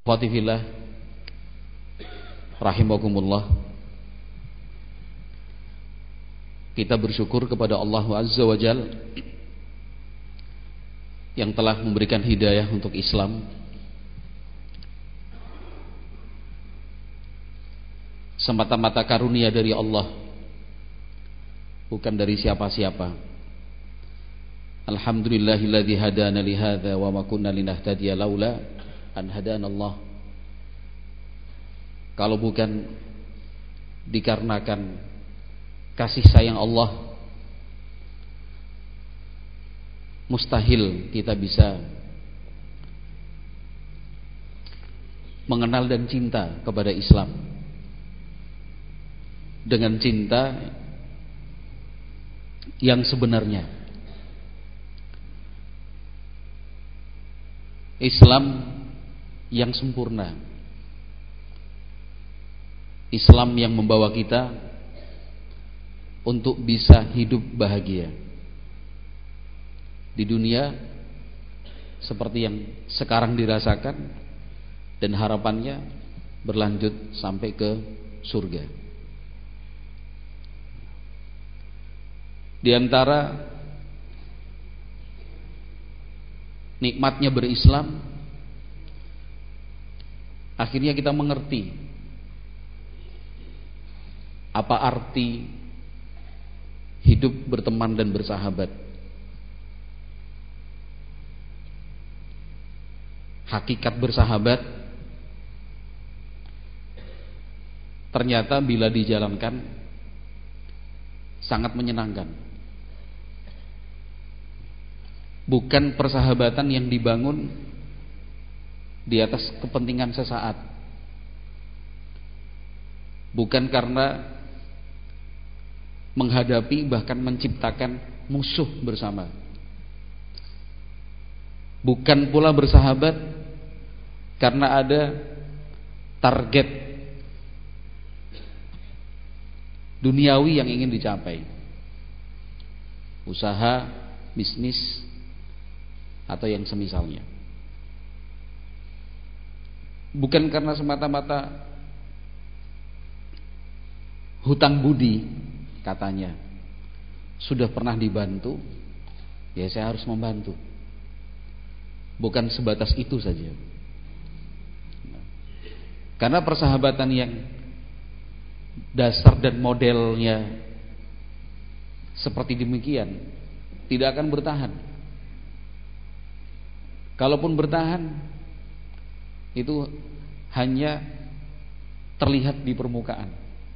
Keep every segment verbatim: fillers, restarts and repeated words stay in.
Qatifillah rahimakumullah. Kita bersyukur kepada Allah Azza wa Jalla yang telah memberikan hidayah untuk Islam, semata-mata karunia dari Allah, bukan dari siapa-siapa. Alhamdulillahilladzi hadana li hadza wa ma kunna linahtadiya laula an hadanallah. Kalau bukan dikarenakan kasih sayang Allah, mustahil kita bisa mengenal dan cinta kepada Islam dengan cinta yang sebenarnya. Islam yang sempurna, Islam yang membawa kita untuk bisa hidup bahagia di dunia seperti yang sekarang dirasakan, dan harapannya berlanjut sampai ke surga. Di antara nikmatnya berislam, akhirnya kita mengerti apa arti hidup berteman dan bersahabat. Hakikat bersahabat ternyata bila dijalankan sangat menyenangkan. Bukan persahabatan yang dibangun di atas kepentingan sesaat, bukan karena menghadapi bahkan menciptakan musuh bersama, bukan pula bersahabat karena ada target duniawi yang ingin dicapai, usaha, bisnis, atau yang semisalnya. Bukan karena semata-mata hutang budi, katanya sudah pernah dibantu, ya saya harus membantu. Bukan sebatas itu saja. Karena persahabatan yang dasar dan modelnya seperti demikian tidak akan bertahan. Kalaupun bertahan, itu hanya terlihat di permukaan,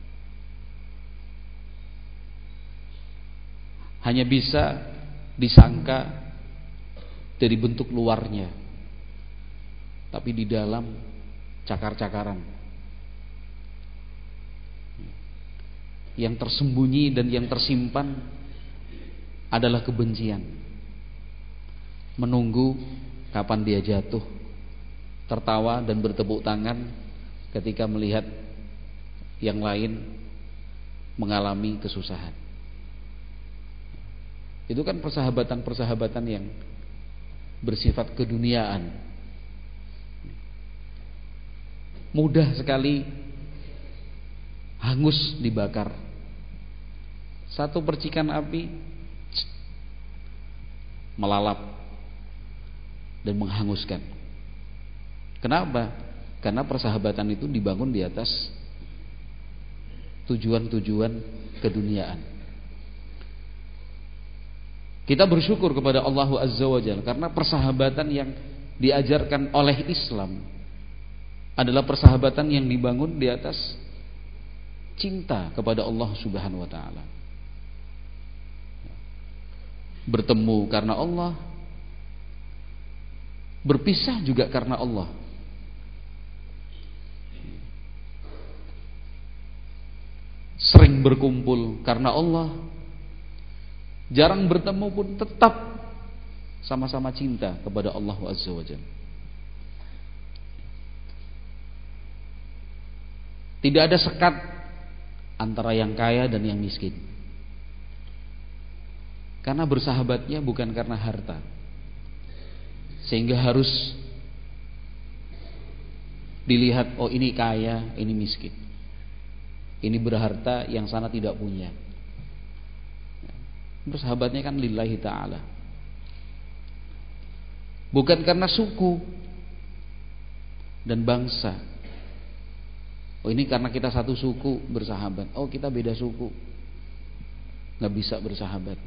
hanya bisa disangka dari bentuk luarnya, tapi di dalam cakar-cakaran. Yang tersembunyi dan yang tersimpan adalah kebencian, menunggu kapan dia jatuh, tertawa dan bertepuk tangan ketika melihat yang lain mengalami kesusahan. Itu kan persahabatan-persahabatan yang bersifat keduniaan. Mudah sekali hangus dibakar. Satu percikan api melalap dan menghanguskan. Kenapa? Karena persahabatan itu dibangun di atas tujuan-tujuan keduniaan. Kita bersyukur kepada Allah Azza wa Jalla karena persahabatan yang diajarkan oleh Islam adalah persahabatan yang dibangun di atas cinta kepada Allah Subhanahu wa taala. Bertemu karena Allah, berpisah juga karena Allah. Sering berkumpul karena Allah, jarang bertemu pun tetap sama-sama cinta kepada Allah Azza wa Jalla. Tidak ada sekat antara yang kaya dan yang miskin, karena bersahabatnya bukan karena harta, sehingga harus Dilihat, oh ini kaya, ini miskin. Ini berharta, yang sana tidak punya. Bersahabatnya kan lillahi ta'ala. Bukan karena suku dan bangsa. Oh ini karena kita satu suku bersahabat. Oh kita beda suku, gak bisa bersahabat.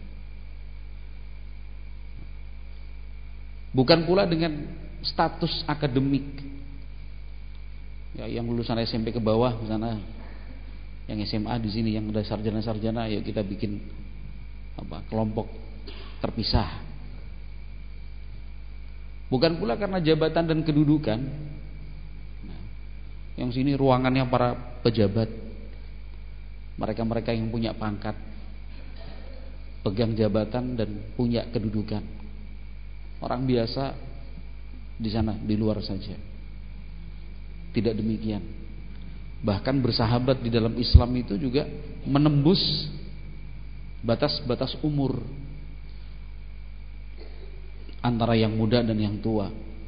Bukan pula dengan status akademik. Ya, yang lulusan S M P ke bawah di sana, yang S M A di sini, yang udah sarjana-sarjana, ya kita bikin apa kelompok terpisah. Bukan pula karena jabatan dan kedudukan. Nah, yang sini ruangannya para pejabat, mereka-mereka yang punya pangkat, pegang jabatan dan punya kedudukan. Orang biasa di sana, di luar saja. Tidak demikian. Bahkan bersahabat di dalam Islam itu juga menembus batas-batas umur antara yang muda dan yang tua,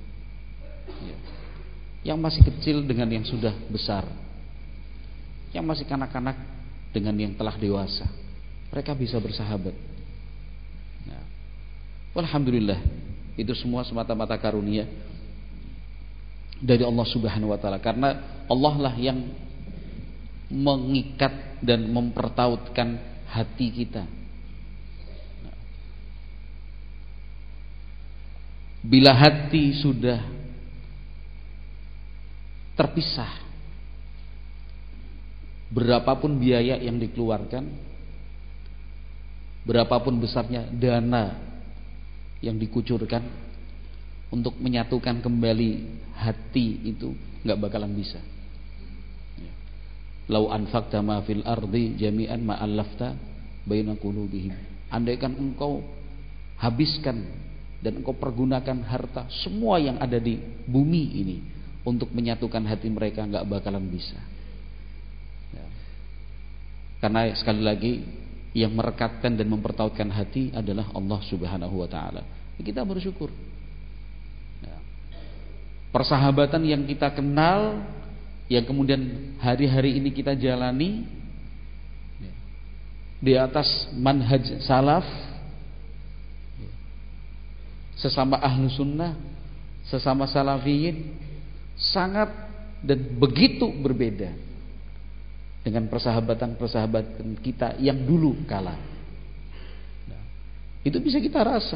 yang masih kecil dengan yang sudah besar, yang masih kanak-kanak dengan yang telah dewasa. Mereka bisa bersahabat. Nah, alhamdulillah, itu semua semata-mata karunia dari Allah Subhanahu wa taala, karena Allah lah yang mengikat dan mempertautkan hati kita. Bila hati sudah terpisah, berapapun biaya yang dikeluarkan, berapapun besarnya dana yang dikucurkan untuk menyatukan kembali hati, itu nggak bakalan bisa. Lau anfaqta ma fil ardi jami'an ma allafta baina qulubihim. Andaikan engkau habiskan dan engkau pergunakan harta semua yang ada di bumi ini untuk menyatukan hati mereka, nggak bakalan bisa. Ya. Karena sekali lagi yang merekatkan dan mempertautkan hati adalah Allah Subhanahu wa taala. Kita bersyukur. Ya. Persahabatan yang kita kenal, yang kemudian hari-hari ini kita jalani di atas manhaj salaf, sesama ahlu sunnah, sesama salafiyin, sangat dan begitu berbeda dengan persahabatan-persahabatan kita yang dulu kala. Nah, itu bisa kita rasa,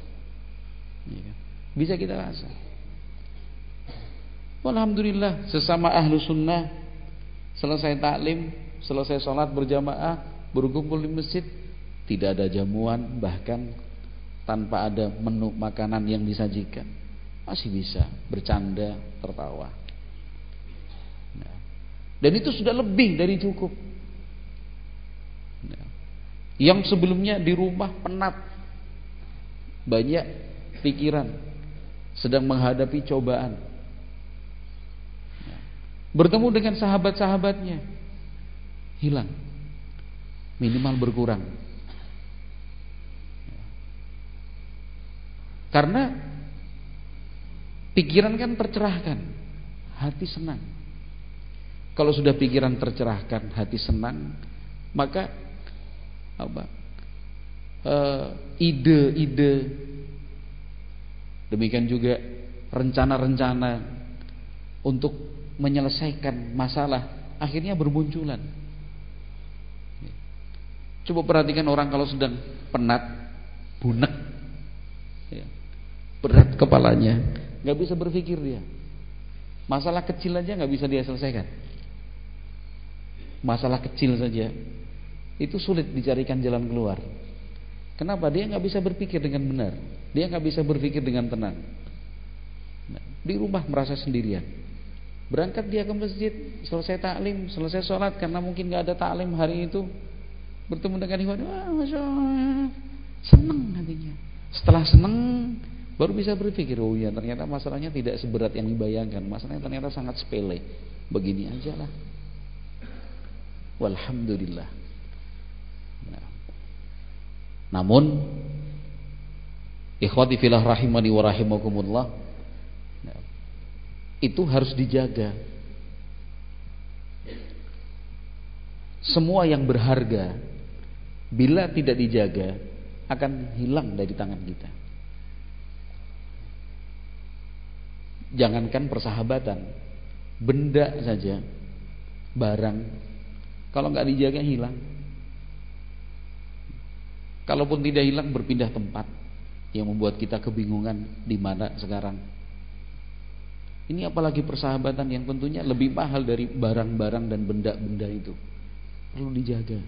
bisa kita rasa. Alhamdulillah, sesama ahlu sunnah, selesai taklim, selesai sholat berjamaah, berkumpul di masjid, tidak ada jamuan, bahkan tanpa ada menu makanan yang disajikan, masih bisa bercanda, tertawa. Nah, dan itu sudah lebih dari cukup. Nah, yang sebelumnya di rumah penat, banyak pikiran, sedang menghadapi cobaan, bertemu dengan sahabat-sahabatnya, hilang, minimal berkurang. Karena pikiran kan tercerahkan, hati senang. Kalau sudah pikiran tercerahkan, hati senang, maka apa? Uh, ide-ide, demikian juga rencana-rencana untuk menyelesaikan masalah akhirnya bermunculan. Coba perhatikan orang kalau sedang penat, bunek, ya, berat kepalanya, nggak bisa berpikir dia. Masalah kecil aja nggak bisa dia selesaikan. Masalah kecil saja itu sulit dicarikan jalan keluar. Kenapa? Dia nggak bisa berpikir dengan benar. Dia nggak bisa berpikir dengan tenang. Nah, di rumah merasa sendirian. Berangkat dia ke masjid, selesai taklim, selesai sholat, karena mungkin nggak ada taklim hari itu, bertemu dengan ikhwan, wah masya Allah, seneng hatinya. Setelah seneng, baru bisa berpikir, oh iya ternyata masalahnya tidak seberat yang dibayangkan, masalahnya ternyata sangat sepele, begini aja lah. Walhamdulillah. Nah. Namun, ikhwati fillah rahimani wa rahimakumullah, itu harus dijaga. Semua yang berharga bila tidak dijaga akan hilang dari tangan kita. Jangankan persahabatan, benda saja, barang, kalau nggak dijaga hilang. Kalaupun tidak hilang, berpindah tempat, yang membuat kita kebingungan di mana sekarang. Ini apalagi persahabatan yang tentunya lebih mahal dari barang-barang dan benda-benda itu. Perlu dijaga.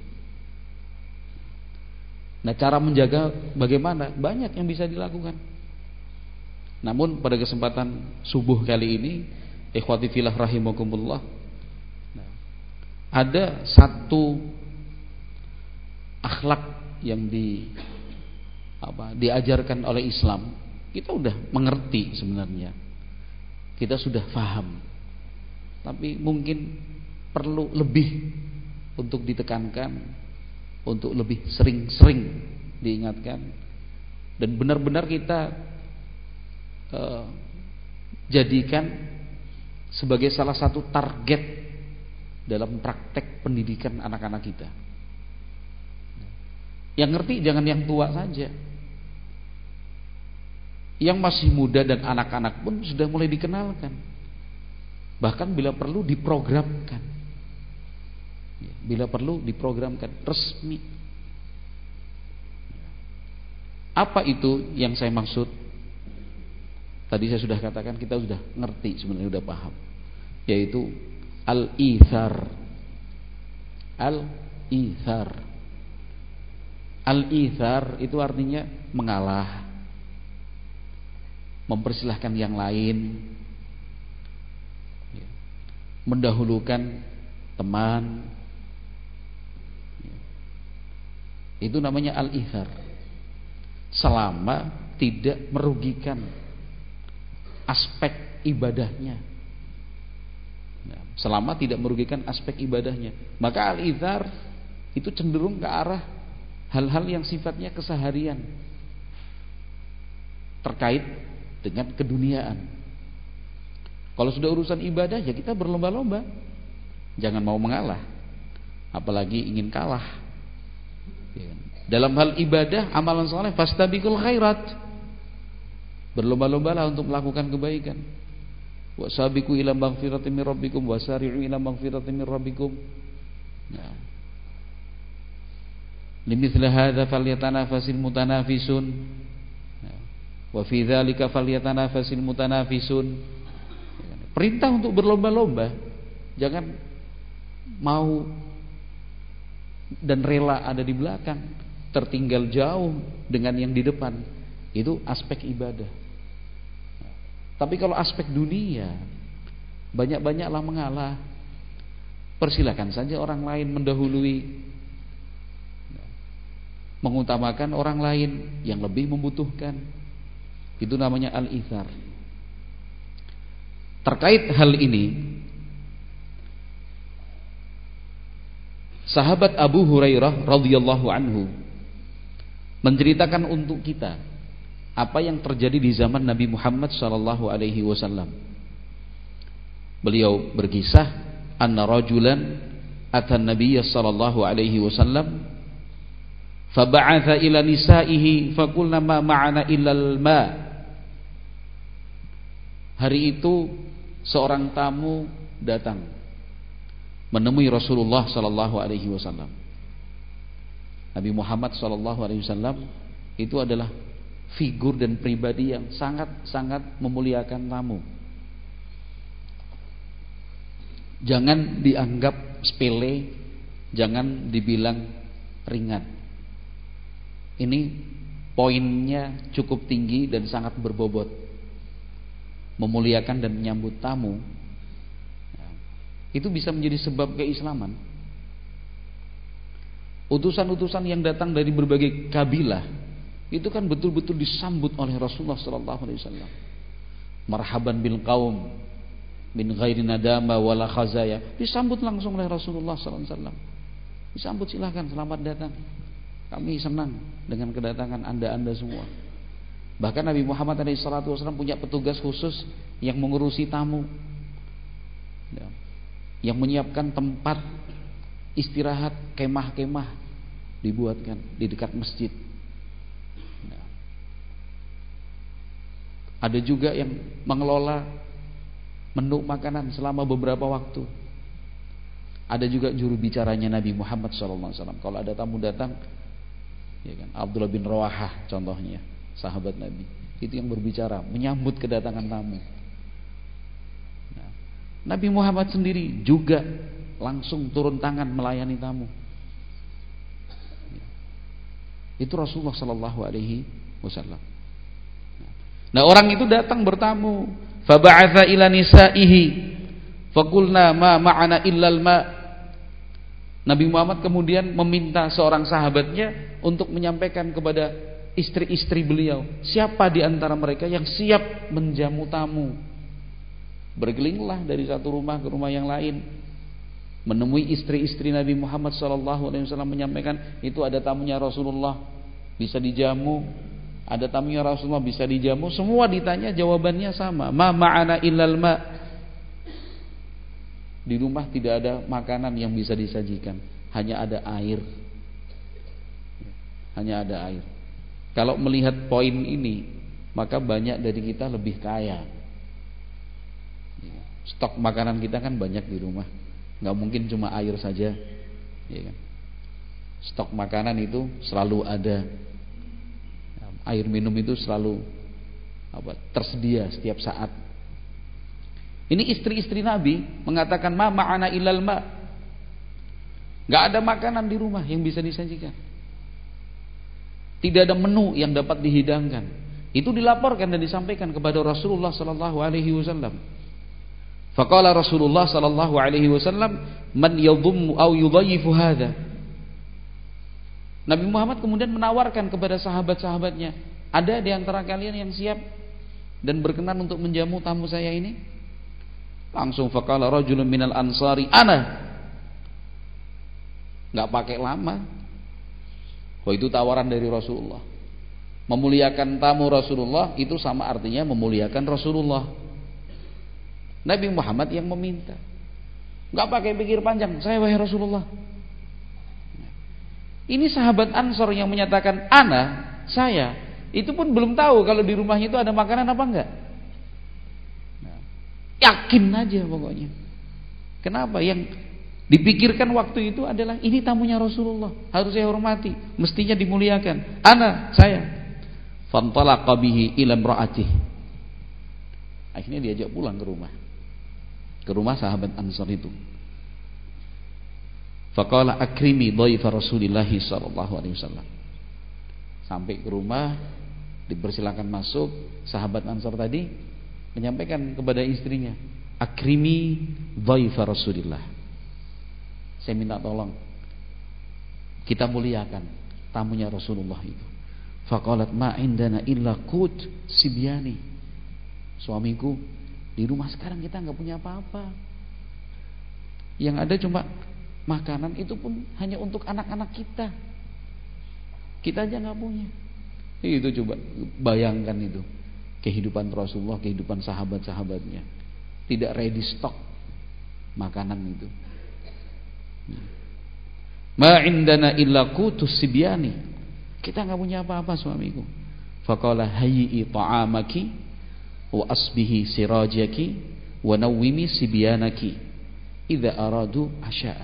Nah, cara menjaga bagaimana? Banyak yang bisa dilakukan. Namun pada kesempatan subuh kali ini, ikhwati fillah rahimakumullah, ada satu akhlak yang di apa diajarkan oleh Islam. Kita udah mengerti sebenarnya. Kita sudah paham. Tapi mungkin perlu lebih untuk ditekankan, untuk lebih sering-sering diingatkan, dan benar-benar kita uh, jadikan sebagai salah satu target dalam praktek pendidikan anak-anak kita. Yang ngerti jangan yang tua saja, yang masih muda dan anak-anak pun sudah mulai dikenalkan, bahkan bila perlu diprogramkan. Bila perlu diprogramkan resmi. Apa itu yang saya maksud? Tadi saya sudah katakan, kita sudah ngerti sebenarnya, sudah paham, yaitu al-ithar. Al-ithar. Al-ithar itu artinya mengalah, mempersilahkan yang lain, mendahulukan teman. Itu namanya al-ithar. Selama tidak merugikan aspek ibadahnya. Selama tidak merugikan aspek ibadahnya, maka al-ithar itu cenderung ke arah hal-hal yang sifatnya keseharian, terkait dengan keduniaan. Kalau sudah urusan ibadah, ya kita berlomba-lomba. Jangan mau mengalah, apalagi ingin kalah. Dalam hal ibadah, amalan saleh, fastabiqul khairat, berlomba-lombalah untuk melakukan kebaikan. Wasabiqu ila maghfiratin min rabbikum wasari'u ila maghfiratin min rabbikum. Nah, limithli hadza falyatanafasil mutanafisun. Wa fi dzalika falyatanafasil mutanafisun. Perintah untuk berlomba-lomba. Jangan mau dan rela ada di belakang, tertinggal jauh dengan yang di depan. Itu aspek ibadah. Tapi kalau aspek dunia, banyak-banyaklah mengalah. Persilakan saja orang lain mendahului, mengutamakan orang lain yang lebih membutuhkan. Itu namanya al-ithar. Terkait hal ini, sahabat Abu Hurairah radhiyallahu anhu menceritakan untuk kita apa yang terjadi di zaman Nabi Muhammad sallallahu alaihi wasallam. Beliau berkisah, anna rajulan atan Nabiy sallallahu alaihi wasallam fab'atha ila nisaihi faqulna ma ma'ana illal ma. Hari itu seorang tamu datang menemui Rasulullah sallallahu alaihi wasallam. Nabi Muhammad sallallahu alaihi wasallam itu adalah figur dan pribadi yang sangat-sangat memuliakan tamu. Jangan dianggap sepele, jangan dibilang ringan. Ini poinnya cukup tinggi dan sangat berbobot. Memuliakan dan menyambut tamu, itu bisa menjadi sebab keislaman. Utusan-utusan yang datang dari berbagai kabilah itu kan betul-betul disambut oleh Rasulullah sallallahu alaihi wasallam. Marhaban bil qaum min ghairi nadama wala khazaya. Disambut langsung oleh Rasulullah sallallahu alaihi wasallam. Disambut, silakan, selamat datang. Kami senang dengan kedatangan Anda-anda semua. Bahkan Nabi Muhammad shallallahu alaihi wasallam punya petugas khusus yang mengurusi tamu, ya, yang menyiapkan tempat istirahat, kemah-kemah dibuatkan di dekat masjid. Ya. Ada juga yang mengelola menu makanan selama beberapa waktu. Ada juga juru bicaranya Nabi Muhammad shallallahu alaihi wasallam. Kalau ada tamu datang, ya kan, Abdullah bin Rawahah contohnya, sahabat Nabi, itu yang berbicara menyambut kedatangan tamu. Nah, Nabi Muhammad sendiri juga langsung turun tangan melayani tamu. Itu Rasulullah Shallallahu Alaihi Wasallam. Nah, orang itu datang bertamu, faba'atha ila nisaihi, faqulna ma ma'ana illal ma. Nabi Muhammad kemudian meminta seorang sahabatnya untuk menyampaikan kepada istri-istri beliau, siapa di antara mereka yang siap menjamu tamu. Berkelilinglah dari satu rumah ke rumah yang lain, menemui istri-istri Nabi Muhammad shallallahu alaihi wasallam, menyampaikan, itu ada tamunya Rasulullah, bisa dijamu. Ada tamunya Rasulullah, bisa dijamu. Semua ditanya, jawabannya sama, ma ma'ana illal ma. Di rumah tidak ada makanan yang bisa disajikan, hanya ada air. Hanya ada air. Kalau melihat poin ini, maka banyak dari kita lebih kaya. Stok makanan kita kan banyak di rumah, nggak mungkin cuma air saja, ya kan? Stok makanan itu selalu ada, air minum itu selalu apa, tersedia setiap saat. Ini istri-istri Nabi mengatakan, ma ma'ana illal ma. Nggak ada makanan di rumah yang bisa disajikan. Tidak ada menu yang dapat dihidangkan. Itu dilaporkan dan disampaikan kepada Rasulullah sallallahu alaihi wasallam. Faqala Rasulullah sallallahu alaihi wasallam, man yadhummu aw yudhayyifu hadha. Nabi Muhammad kemudian menawarkan kepada sahabat-sahabatnya, ada di antara kalian yang siap dan berkenan untuk menjamu tamu saya ini? Langsung faqala rajulun minal ansari, ana. Enggak pakai lama. Oh, itu tawaran dari Rasulullah. Memuliakan tamu Rasulullah itu sama artinya memuliakan Rasulullah. Nabi Muhammad yang meminta, nggak pakai pikir panjang, saya wahai Rasulullah. Ini sahabat Ansor yang menyatakan ana, saya, itu pun belum tahu kalau di rumahnya itu ada makanan apa enggak. Yakin aja pokoknya. Kenapa? Yang dipikirkan waktu itu adalah ini tamunya Rasulullah, harus saya hormati, mestinya dimuliakan. Ana, saya. Fantalaqa bihi ila imra'atihi. Akhirnya diajak pulang ke rumah. Ke rumah sahabat Ansar itu. Faqala akrimi dhaifa Rasulillah sallallahu alaihi wasallam. Sampai ke rumah, dipersilakan masuk, sahabat Ansar tadi menyampaikan kepada istrinya, akrimi dhaifa Rasulillah. Saya minta tolong kita muliakan tamunya Rasulullah itu. Faqalat ma indana illa qut sibyani. Suamiku, di rumah sekarang kita nggak punya apa-apa. Yang ada cuma makanan, itu pun hanya untuk anak-anak kita. Kita aja nggak punya. Itu coba bayangkan itu kehidupan Rasulullah, kehidupan sahabat-sahabatnya. Tidak ready stock makanan itu. Ma indana illa qutus sibyani. Kita nggak punya apa-apa suamiku. Faqala hayyi ta'amaki wa asbihi sirajaki wa nawwimi sibyanaki idza aradu asya'an.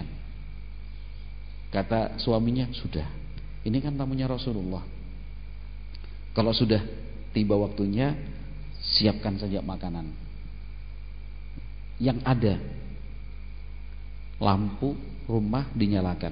Kata suaminya, sudah, ini kan tamunya Rasulullah, kalau sudah tiba waktunya siapkan saja makanan. Yang ada lampu rumah dinyalakan.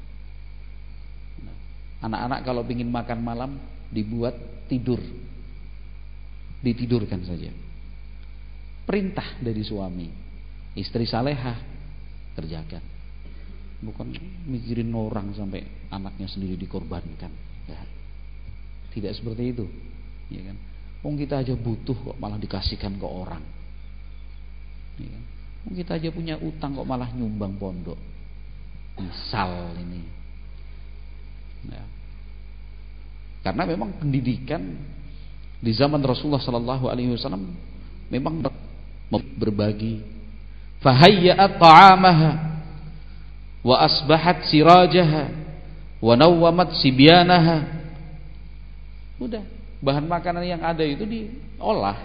Anak-anak kalau ingin makan malam dibuat tidur, ditidurkan saja. Perintah dari suami. Istri salehah, kerjakan. Bukan mikirin orang sampai anaknya sendiri dikorbankan. Ya. Tidak seperti itu, ya kan? Wong kita aja butuh kok malah dikasihkan ke orang. Ya kan? Wong kita aja punya utang kok malah nyumbang pondok. Misal ini. Ya. Karena memang pendidikan Di zaman Rasulullah sallallahu alaihi wasallam memang berbagi. Fahayya'at ta'amaha wa asbahat sirajaha wa nawwamat sibyanaha. Udah, bahan makanan yang ada itu diolah.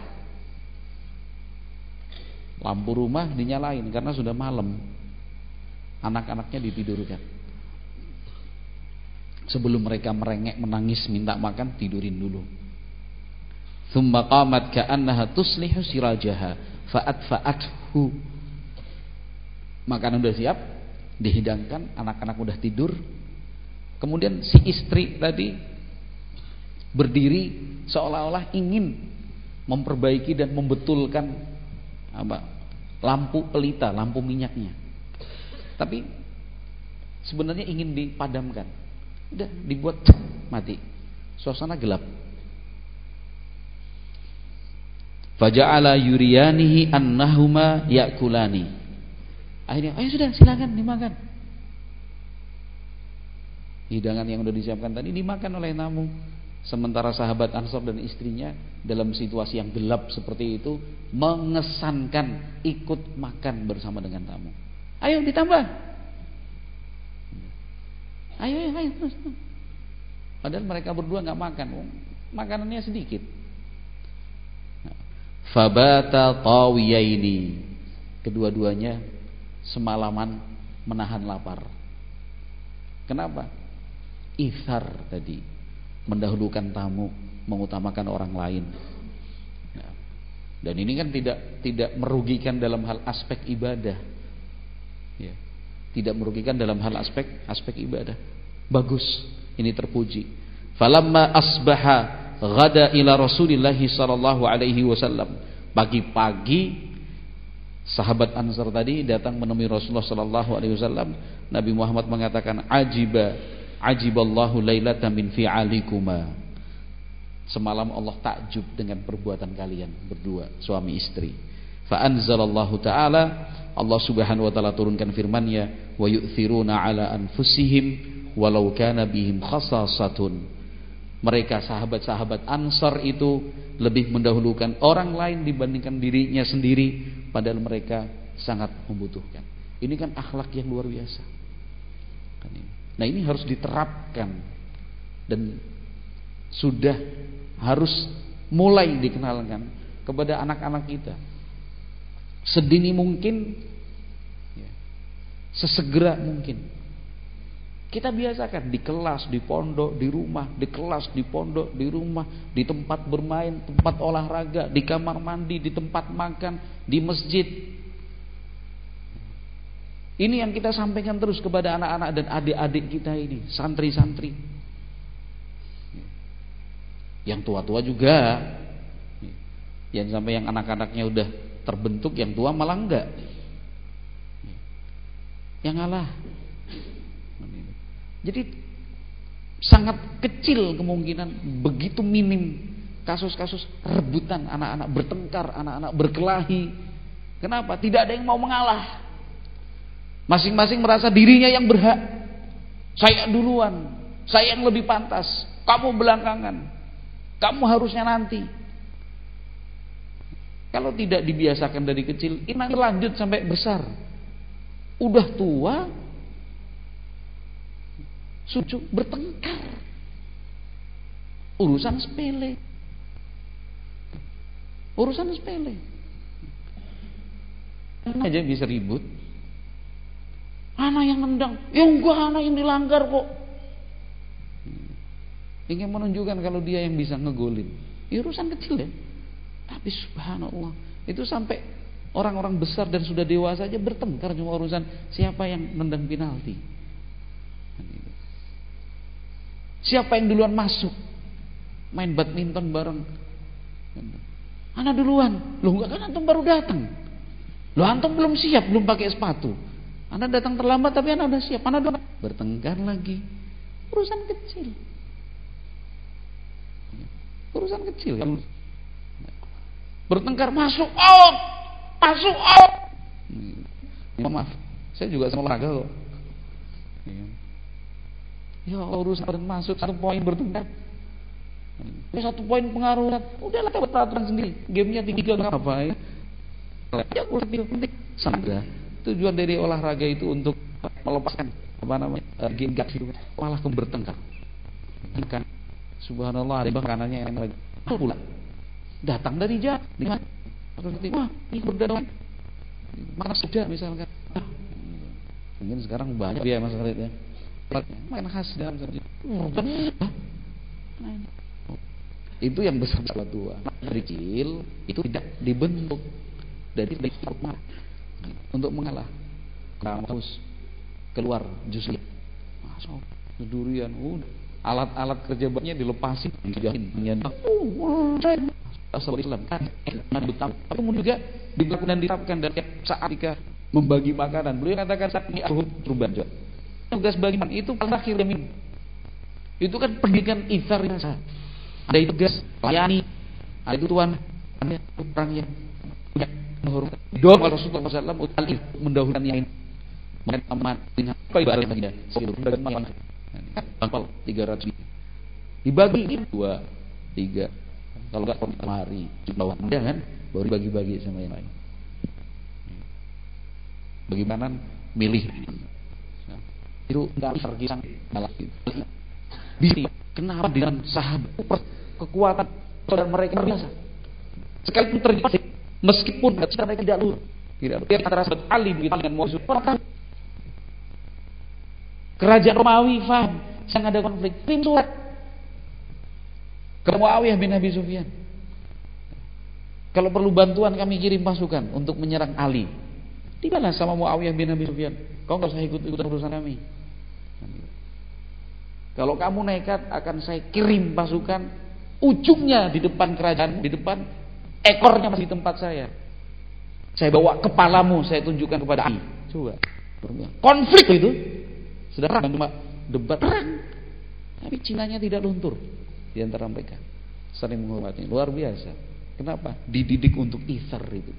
Lampu rumah dinyalain karena sudah malam. Anak-anaknya ditidurkan. Sebelum mereka merengek menangis minta makan, tidurin dulu. Tsumma qamat ka'annaha tuslihu sirajaha fa'atfa'athu. Makanan udah siap, dihidangkan, anak-anak udah tidur. Kemudian si istri tadi berdiri seolah-olah ingin memperbaiki dan membetulkan apa? Lampu pelita, lampu minyaknya. Tapi sebenarnya ingin dipadamkan. Udah dibuat mati. Suasana gelap. Faja'ala yuriyanihi annahuma ya'kulani. Akhirnya, ayo sudah silakan dimakan. Hidangan yang sudah disiapkan tadi dimakan oleh tamu. Sementara sahabat Ansor dan istrinya dalam situasi yang gelap seperti itu mengesankan ikut makan bersama dengan tamu. Ayo ditambah. Ayo, ayo, ayo. Padahal mereka berdua nggak makan, makanannya sedikit. Fabata tawiyaini. Kedua-duanya semalaman menahan lapar. Kenapa? Ithar tadi, mendahulukan tamu, mengutamakan orang lain. Dan ini kan tidak tidak merugikan dalam hal aspek ibadah. Ya. Tidak merugikan dalam hal aspek aspek ibadah. Bagus, ini terpuji. Falamma asbaha ghada ila Rasulillah sallallahu alaihi wasallam. Pagi-pagi sahabat Ansar tadi datang menemui Rasulullah sallallahu alaihi wasallam. Nabi Muhammad mengatakan, ajiba ajiballahu lailatan min fi'alikuma. Semalam Allah takjub dengan perbuatan kalian berdua, suami istri. Fa anzalallahu ta'ala, Allah Subhanahu wa taala turunkan firman-Nya, wa yu'thiruna ala anfusihim walau kana bihim khasasatun. Mereka sahabat-sahabat Ansar itu lebih mendahulukan orang lain dibandingkan dirinya sendiri, padahal mereka sangat membutuhkan. Ini kan akhlak yang luar biasa. Nah, ini harus diterapkan dan sudah harus mulai dikenalkan kepada anak-anak kita sedini mungkin, sesegera mungkin. Kita biasakan di kelas, di pondok, di rumah, di kelas, di pondok, di rumah, di tempat bermain, tempat olahraga, di kamar mandi, di tempat makan, di masjid. Ini yang kita sampaikan terus kepada anak-anak dan adik-adik kita ini, santri-santri. Yang tua-tua juga. Yang sampai yang anak-anaknya udah terbentuk, yang tua malah enggak. Yang ngalah. Jadi sangat kecil kemungkinan, begitu minim kasus-kasus rebutan anak-anak, bertengkar, anak-anak berkelahi. Kenapa? Tidak ada yang mau mengalah. Masing-masing merasa dirinya yang berhak. Saya duluan, saya yang lebih pantas, kamu belakangan, kamu harusnya nanti. Kalau tidak dibiasakan dari kecil, ini lanjut sampai besar. Udah tua, sucu bertengkar, urusan sepele, urusan sepele, aja bisa ribut. Anak yang nendang, ya enggak, anak yang dilanggar kok. Ingin menunjukkan kalau dia yang bisa ngegolin. Ya, urusan kecil ya. Tapi subhanallah, itu sampai orang-orang besar dan sudah dewasa aja bertengkar cuma urusan siapa yang nendang penalti. Siapa yang duluan masuk main badminton bareng. Ana duluan. Loh, enggak, kan antum baru datang. Loh, antum belum siap, belum pakai sepatu. Anda datang terlambat tapi Anda udah siap. Anda udah bertengkar lagi. Urusan kecil. Urusan kecil. Bertengkar, masuk out. Masuk out. Maaf, saya juga sama olahraga kok. Ya, urusan masuk satu poin bertengkar. Ini satu poin pengaruh. Udahlah buat peraturan sendiri. Gamenya tiga nggak apa ya. Ya lebih penting. Sampai tujuan dari olahraga itu untuk melepaskan apa namanya uh, game gas itu malah ke bertengkar. Kan subhanallah ada makanannya yang lagi pula datang dari jauh di mana? Wah ini berdaun makan sudah misalkan. Ah, mungkin sekarang banyak dia Mas Khalid ya. Makan khas dalam saja. Itu yang besar tua. Dari kecil itu tidak dibentuk dari dari untuk mengalah. Kamu harus keluar justru masuk durian udah alat-alat kerja baknya dilepasin dijauhin menyanyi asal Islam kan kemudian juga dilakukan dan diterapkan dan saat ketika membagi makanan beliau katakan saat ini aku perubahan juga tugas bagian itu paling akhir minum itu kan pendidikan ithar yang sah ada itu tugas layani ada itu tuan ada orang yang punya menghormati doa Rasulullah shallallahu alaihi wasallam mendahulukan yang lain makan aman dengan apa ibarat baginda seluruh bagaimana Bangpal tiga ratus dibagi dua tiga kalau nggak hari di bawah dia kan baru dibagi-bagi sama yang lain. Bagaimana milih itu nggak tergisang dalam bisa kenapa dengan sahabat kekuatan saudara mereka biasa sekalipun terjadi meskipun mereka tidak lurus tidak lurus antara sahabat Ali dengan Muhammad kerajaan Romawi faham yang ada konflik kirim surat ke Muawiyah bin Abi Sufyan kalau perlu bantuan kami kirim pasukan untuk menyerang Ali dibalas sama Muawiyah bin Abi Sufyan kau nggak usah ikut-ikutan urusan kami kalau kamu nekat akan saya kirim pasukan ujungnya di depan kerajaan di depan ekornya masih di tempat saya saya bawa kepalamu saya tunjukkan kepada Ali coba konflik itu sudah perang cuma debat perang tapi Cinanya tidak luntur di antara mereka sering menghormati luar biasa kenapa dididik untuk ithar itu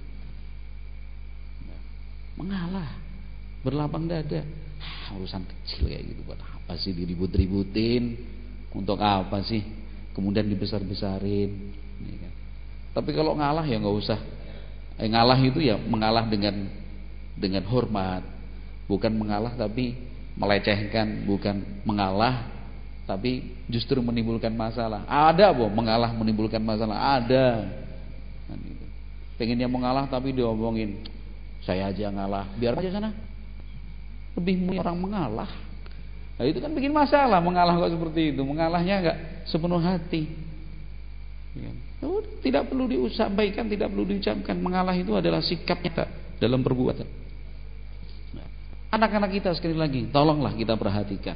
mengalah berlapang dada ah, urusan kecil kayak gitu buat apa sih diribut-ributin untuk apa sih kemudian dibesar-besarin ya kan? Tapi kalau ngalah ya nggak usah eh, ngalah itu ya mengalah dengan dengan hormat bukan mengalah tapi melecehkan bukan mengalah tapi justru menimbulkan masalah ada boh mengalah menimbulkan masalah ada pengennya mengalah tapi diomongin saya aja ngalah biar aja sana lebih mulia orang mengalah nah, itu kan bikin masalah mengalah kok seperti itu mengalahnya enggak sepenuh hati ya. Oh, tidak perlu disampaikan tidak perlu diucapkan mengalah itu adalah sikap nyata dalam perbuatan. Anak-anak kita sekali lagi tolonglah kita perhatikan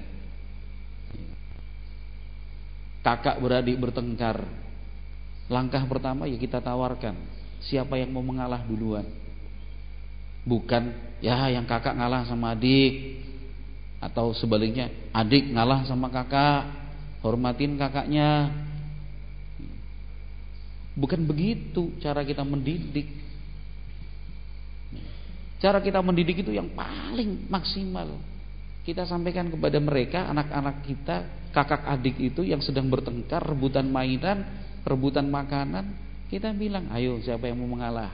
kakak beradik bertengkar langkah pertama ya kita tawarkan siapa yang mau mengalah duluan bukan ya yang kakak ngalah sama adik atau sebaliknya adik ngalah sama kakak hormatin kakaknya bukan begitu cara kita mendidik. Cara kita mendidik itu yang paling maksimal kita sampaikan kepada mereka anak-anak kita kakak adik itu yang sedang bertengkar rebutan mainan rebutan makanan kita bilang ayo siapa yang mau mengalah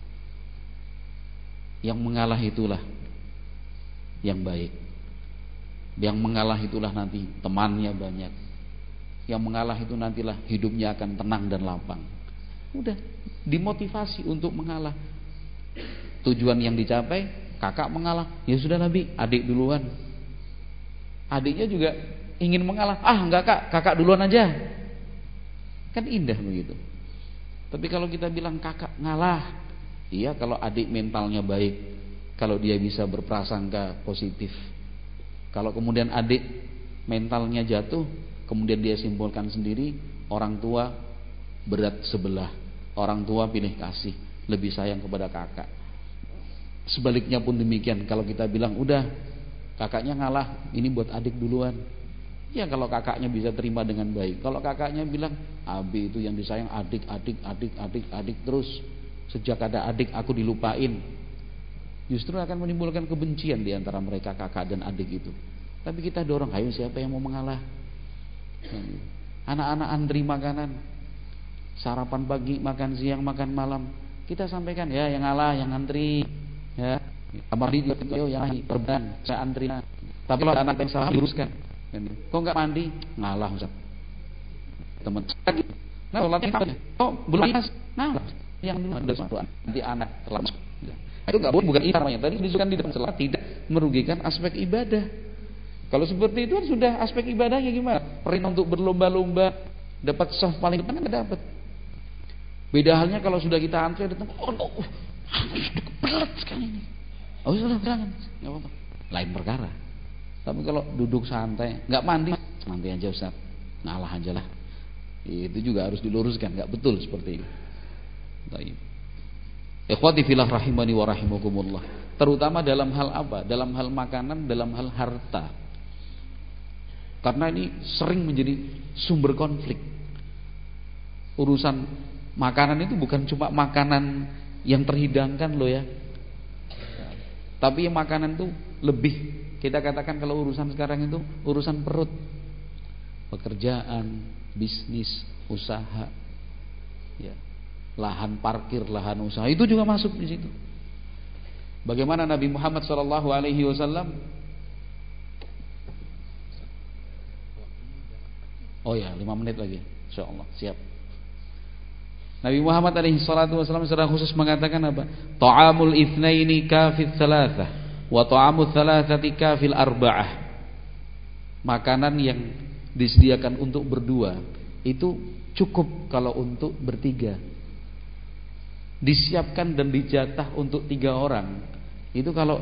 yang mengalah itulah yang baik yang mengalah itulah nanti temannya banyak yang mengalah itu nantilah hidupnya akan tenang dan lapang udah dimotivasi untuk mengalah tujuan yang dicapai kakak mengalah ya sudah Nabi adik duluan adiknya juga ingin mengalah ah enggak kak kakak duluan aja kan indah begitu tapi kalau kita bilang kakak ngalah iya kalau adik mentalnya baik kalau dia bisa berprasangka positif kalau kemudian adik mentalnya jatuh kemudian dia simpulkan sendiri orang tua berat sebelah orang tua pilih kasih lebih sayang kepada kakak. Sebaliknya pun demikian kalau kita bilang udah kakaknya ngalah ini buat adik duluan ya kalau kakaknya bisa terima dengan baik kalau kakaknya bilang abi itu yang disayang adik adik adik adik adik terus sejak ada adik aku dilupain justru akan menimbulkan kebencian di antara mereka kakak dan adik itu tapi kita dorong ayo siapa yang mau mengalah Anak-anak antri makanan, sarapan pagi, makan siang, makan malam. Kita sampaikan, ya yang ngalah, yang antri, ya. Kamar di yo yang perban, saya antri. Tapi kalau anak yang salah luruskan. Kok enggak mandi? Ngalah Ustaz. Teman. Nah, sholatnya kok belum ikhlas? Ngalah. Yang dulu ada satu nanti anak terlambat. Itu enggak boleh, bukan ikhlas namanya. Tadi disebutkan di dalam salat tidak merugikan aspek ibadah. Kalau seperti itu kan sudah aspek ibadahnya gimana? Perintah untuk berlomba-lomba dapat saf paling depan enggak dapat. Beda halnya kalau sudah kita antri datang, oh, oh, oh sudah kebelet sekali ini. Oh sudah jangan, nggak apa-apa. Lain perkara. Tapi kalau duduk santai, nggak mandi, nanti aja Ustaz, ngalah aja lah. Itu juga harus diluruskan, nggak betul seperti itu. Baik. Ikhwati fillah rahimani wa rahimakumullah. Terutama dalam hal apa? Dalam hal makanan, dalam hal harta. Karena ini sering menjadi sumber konflik. Urusan makanan itu bukan cuma makanan yang terhidangkan loh ya. Tapi yang makanan itu lebih, kita katakan kalau urusan sekarang itu urusan perut. Pekerjaan, bisnis, usaha. Ya. Lahan parkir, lahan usaha itu juga masuk di situ. Bagaimana Nabi Muhammad sallallahu alaihi wasallam? Oh ya, lima menit lagi. Insyaallah, siap. Nabi Muhammad alaihi salatu wasallam secara khusus mengatakan apa? Ta'amul itsnaini kafil tsalatsah wa ta'amul tsalatsati kafil arba'ah. Makanan yang disediakan untuk berdua itu cukup kalau untuk bertiga. Disiapkan dan dijatah untuk tiga orang. Itu kalau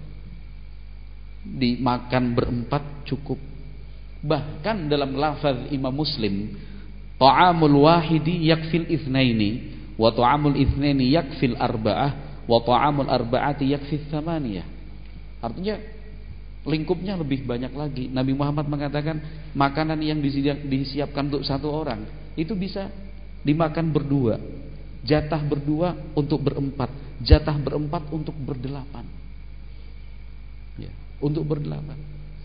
dimakan berempat cukup. Bahkan dalam lafaz Imam Muslim, ta'amul wahidi yakfil itsnaini wa ta'amul itsnaini yakfil arba'ah wa ta'amul arba'ati yakfil tsamaniyah. Artinya lingkupnya lebih banyak lagi. Nabi Muhammad mengatakan makanan yang disiapkan untuk satu orang itu bisa dimakan berdua, jatah berdua untuk berempat, jatah berempat untuk berdelapan, ya, untuk berdelapan.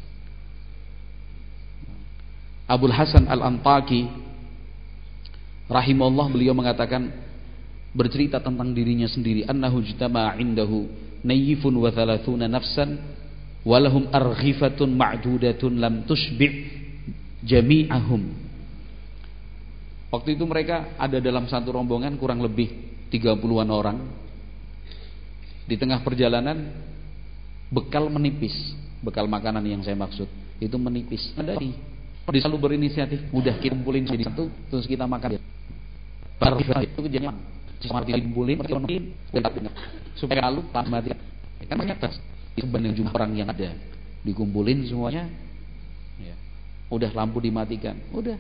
Abul Hasan Al-Antaki rahimahullah, beliau mengatakan, bercerita tentang dirinya sendiri, annahu jtama'a indahu nayyifun wa thalathuna nafsan walahum arghifatun ma'dudatun lam tushbi' jami'ahum. Waktu itu mereka ada dalam satu rombongan kurang lebih tiga puluhan orang. Di tengah perjalanan bekal menipis, bekal makanan yang saya maksud itu menipis. Ada di dia selalu berinisiatif, udah kita kumpulin jadi satu terus kita makan. Arghifat itu kejadian semua dikumpulin supaya lalu pas mati kan banyak tas dibanding jumlah orang yang ada, dikumpulin semuanya, ya. Udah lampu dimatikan, udah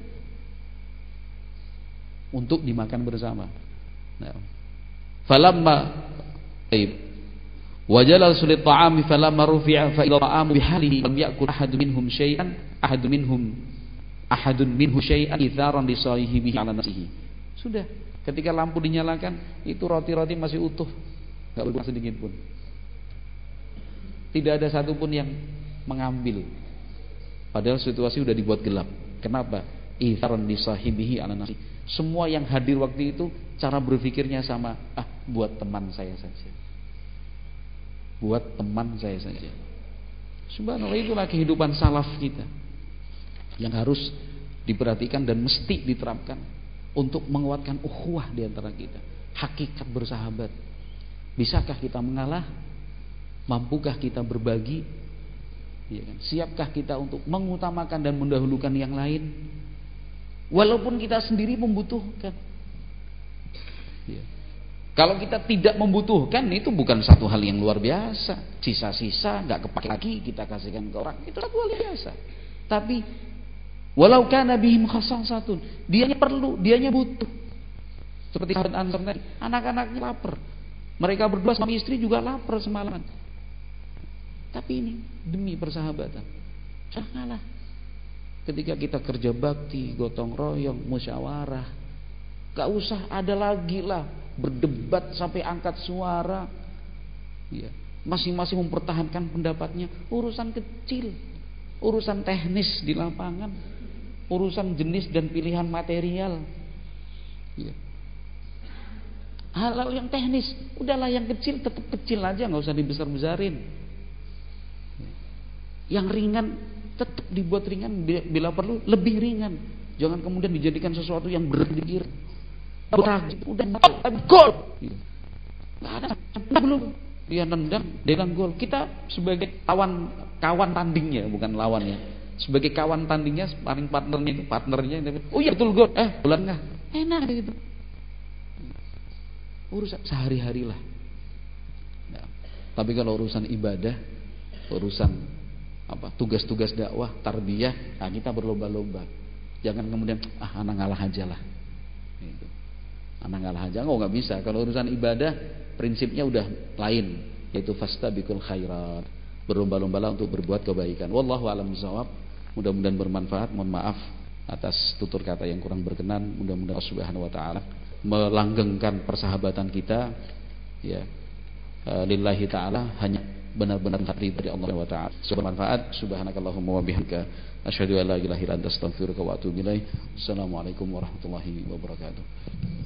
untuk dimakan bersama. Nah, falamma aib wajala sulit ta'ami falamma rufi'a fa ila ta'am bihalihi lam ya'kul ahad minhum syai'an ahad minhum ahadun minhu syai'an itharan li sahibihi 'ala nafsihi. Sudah, ketika lampu dinyalakan itu roti-roti masih utuh, enggak berubah sedikit pun. Tidak ada satupun yang mengambil. Padahal situasi sudah dibuat gelap. Kenapa? Itharan li sahibihi 'ala nafsihi. Semua yang hadir waktu itu cara berpikirnya sama, ah buat teman saya saja. Buat teman saya saja. Subhanallah, itulah kehidupan salaf kita yang harus diperhatikan dan mesti diterapkan untuk menguatkan ukhuwah di antara kita. Hakikat bersahabat. Bisakah kita mengalah? Mampukah kita berbagi? Ya kan? Siapkah kita untuk mengutamakan dan mendahulukan yang lain? Walaupun kita sendiri membutuhkan. Ya. Kalau kita tidak membutuhkan, itu bukan satu hal yang luar biasa. Sisa-sisa gak kepake lagi kita kasihkan ke orang, itu satu hal biasa. Tapi walau kana bihim khasasatun, dianya perlu, dianya butuh. Seperti sahabat Ansar tadi, anak-anaknya lapar. Mereka berdua suami istri juga lapar semalaman. Tapi ini demi persahabatan. Janganlah ketika kita kerja bakti, gotong royong, musyawarah, gak usah ada lagi lah berdebat sampai angkat suara, ya, masing-masing mempertahankan pendapatnya. Urusan kecil, urusan teknis di lapangan, urusan jenis dan pilihan material. Ya. Hal-hal yang teknis, udahlah yang kecil tetap kecil aja, nggak usah dibesar-besarin. Yang ringan tetap dibuat ringan, bila perlu lebih ringan. Jangan kemudian dijadikan sesuatu yang berpikir berat, udah gol. Nggak ada, belum dia nendang, dia gol. Kita sebagai kawan kawan tandingnya, bukan lawannya. Sebagai kawan tandingnya, paling partnernya itu partnernya, oh iya betul gol, eh bulan nggak, enak gitu. Urusan sehari-hari lah. Nah, tapi kalau urusan ibadah, urusan apa tugas-tugas dakwah, tarbiyah, nah kita berlomba-lomba. Jangan kemudian ah anak ngalah aja lah. Gitu. Anak ngalah aja, oh nggak bisa. Kalau urusan ibadah, prinsipnya udah lain, yaitu fastabiqul khairat. Berlomba-lombalah untuk berbuat kebaikan. Wallahu a'lam bishawab. Mudah-mudahan bermanfaat. Mohon maaf atas tutur kata yang kurang berkenan. Mudah-mudahan Allah Subhanahu wa taala melanggengkan persahabatan kita, ya, lillahi ta'ala, hanya benar-benar ridha dari Allah wa ta'ala. Bermanfaat. Subhanakallahumma wa bihamdika asyhadu an la ilaha illa anta astaghfiruka wa atubu ilaik. Assalamualaikum warahmatullahi wabarakatuh.